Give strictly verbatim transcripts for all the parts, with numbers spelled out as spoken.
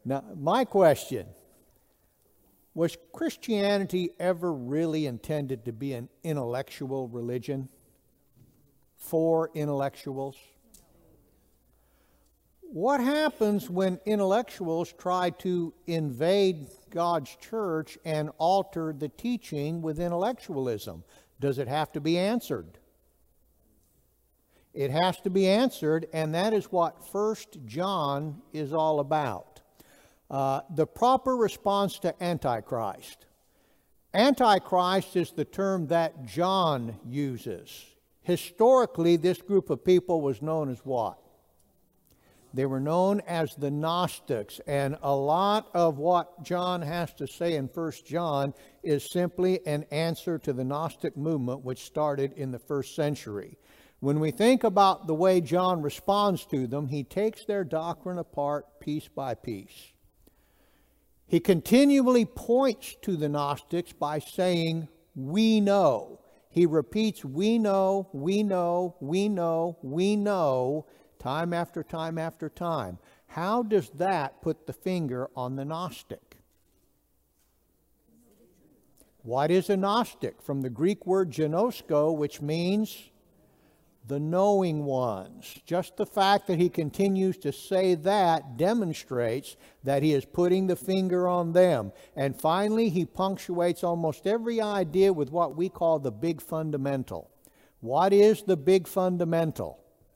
Now, my question, was Christianity ever really intended to be an intellectual religion for intellectuals? What happens when intellectuals try to invade God's church and alter the teaching with intellectualism? Does it have to be answered? It has to be answered, and that is what First John is all about. Uh, the proper response to Antichrist. Antichrist is the term that John uses. Historically, this group of people was known as what? They were known as the Gnostics, and a lot of what John has to say in First John is simply an answer to the Gnostic movement which started in the first century. When we think about the way John responds to them, he takes their doctrine apart piece by piece. He continually points to the Gnostics by saying, "We know." He repeats, "We know, we know, we know, we know," time after time after time. How does that put the finger on the Gnostic? What is a Gnostic? From the Greek word gnosko, which means the knowing ones. Just the fact that he continues to say that demonstrates that he is putting the finger on them. And finally, he punctuates almost every idea with what we call the big fundamental. What is the big fundamental?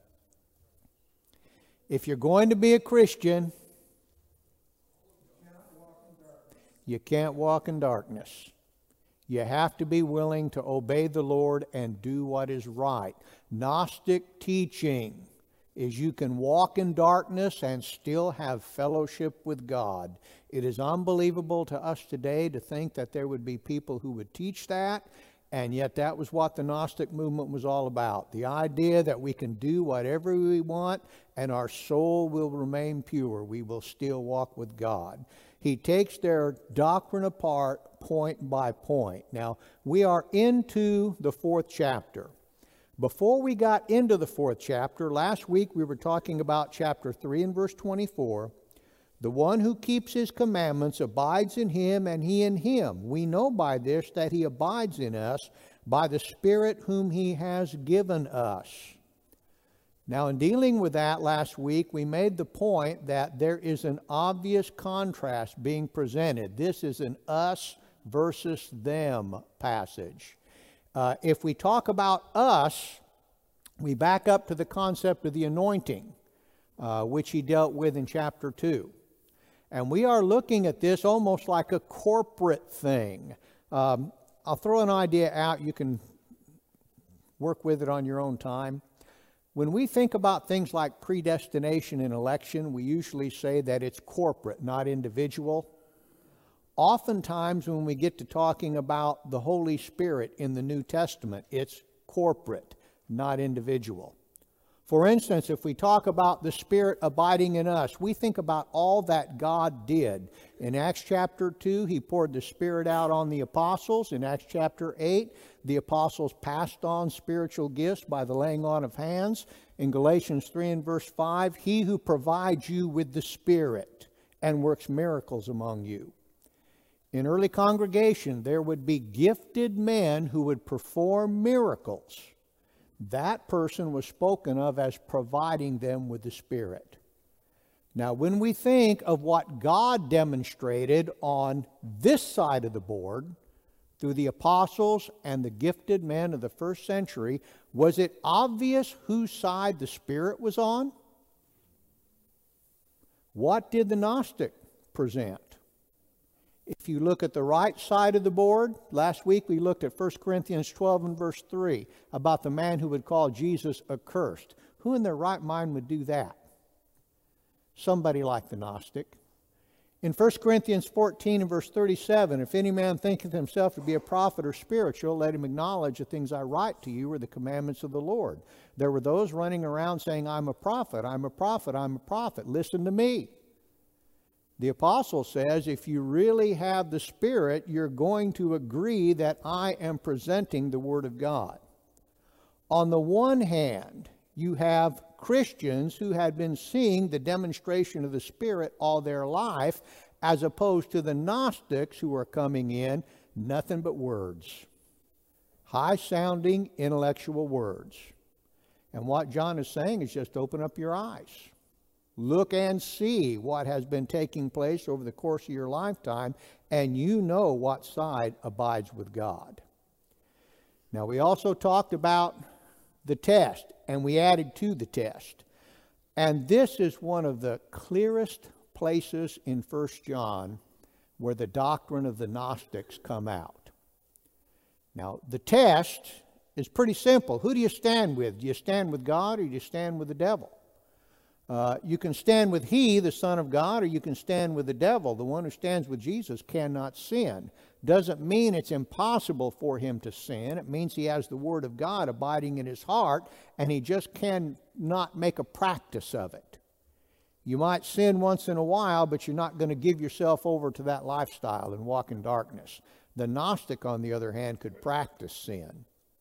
If you're going to be a Christian, you can't walk in darkness. You have to be willing to obey the Lord and do what is right. Gnostic teaching is you can walk in darkness and still have fellowship with God. It is unbelievable to us today to think that there would be people who would teach that, and yet that was what the Gnostic movement was all about. The idea that we can do whatever we want and our soul will remain pure. We will still walk with God. He takes their doctrine apart point by point. Now, we are into the fourth chapter. Before we got into the fourth chapter, last week we were talking about chapter three and verse twenty-four. The one who keeps his commandments abides in him, and he in him. We know by this that he abides in us by the Spirit whom he has given us. Now, in dealing with that last week, we made the point that there is an obvious contrast being presented. This is an us versus them passage. Uh, if we talk about us, we back up to the concept of the anointing, uh, which he dealt with in chapter two. And we are looking at this almost like a corporate thing. Um, I'll throw an idea out. You can work with it on your own time. When we think about things like predestination and election, we usually say that it's corporate, not individual. Oftentimes when we get to talking about the Holy Spirit in the New Testament, it's corporate, not individual. For instance, if we talk about the Spirit abiding in us, we think about all that God did. In Acts chapter two, he poured the Spirit out on the apostles. In Acts chapter eight, the apostles passed on spiritual gifts by the laying on of hands. In Galatians three and verse five, he who provides you with the Spirit and works miracles among you. In early congregation, there would be gifted men who would perform miracles. That person was spoken of as providing them with the Spirit. Now, when we think of what God demonstrated on this side of the board through the apostles and the gifted men of the first century, was it obvious whose side the Spirit was on? What did the Gnostic present? If you look at the right side of the board, last week we looked at First Corinthians twelve and verse three about the man who would call Jesus accursed. Who in their right mind would do that? Somebody like the Gnostic. In First Corinthians fourteen and verse thirty-seven, if any man thinketh himself to be a prophet or spiritual, let him acknowledge the things I write to you are the commandments of the Lord. There were those running around saying, I'm a prophet, I'm a prophet, I'm a prophet. Listen to me. The apostle says, if you really have the Spirit, you're going to agree that I am presenting the Word of God. On the one hand, you have Christians who had been seeing the demonstration of the Spirit all their life, as opposed to the Gnostics who were coming in, nothing but words. High-sounding intellectual words. And what John is saying is just open up your eyes. Look and see what has been taking place over the course of your lifetime, and you know what side abides with God. Now, we also talked about the test, and we added to the test. And this is one of the clearest places in First John where the doctrine of the Gnostics come out. Now, the test is pretty simple. Who do you stand with? Do you stand with God or do you stand with the devil? Uh, you can stand with He, the Son of God, or you can stand with the devil. The one who stands with Jesus cannot sin. Doesn't mean it's impossible for him to sin. It means he has the Word of God abiding in his heart, and he just cannot make a practice of it. You might sin once in a while, but you're not going to give yourself over to that lifestyle and walk in darkness. The Gnostic, on the other hand, could practice sin.